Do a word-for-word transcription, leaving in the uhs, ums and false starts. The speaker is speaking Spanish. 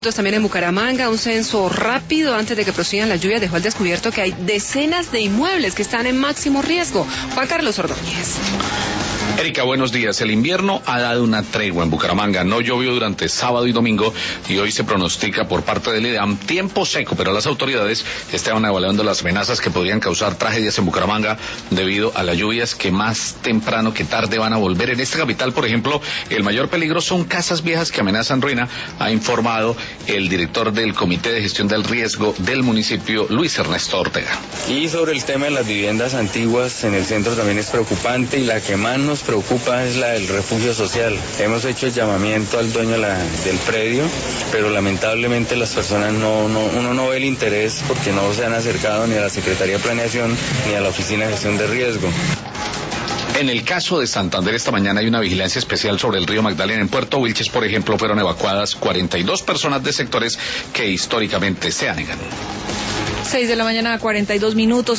También en Bucaramanga, un censo rápido antes de que prosigan las lluvias dejó al descubierto que hay decenas de inmuebles que están en máximo riesgo. Juan Carlos Ordóñez. Erika, buenos días. El invierno ha dado una tregua en Bucaramanga. No llovió durante sábado y domingo y hoy se pronostica por parte del IDEAM tiempo seco, pero las autoridades estaban evaluando las amenazas que podrían causar tragedias en Bucaramanga debido a las lluvias que más temprano que tarde van a volver. En esta capital, por ejemplo, el mayor peligro son casas viejas que amenazan ruina, ha informado el director del Comité de Gestión del Riesgo del municipio, Luis Ernesto Ortega. Y sobre el tema de las viviendas antiguas en el centro también es preocupante, y la que más nos preocupa es la del refugio social. Hemos hecho el llamamiento al dueño la, del predio, pero lamentablemente las personas no, no, uno no ve el interés porque no se han acercado ni a la Secretaría de Planeación ni a la Oficina de Gestión de Riesgo. En el caso de Santander, esta mañana hay una vigilancia especial sobre el río Magdalena. En Puerto Wilches, por ejemplo, fueron evacuadas cuarenta y dos personas de sectores que históricamente se anegan. seis de la mañana, cuarenta y dos minutos.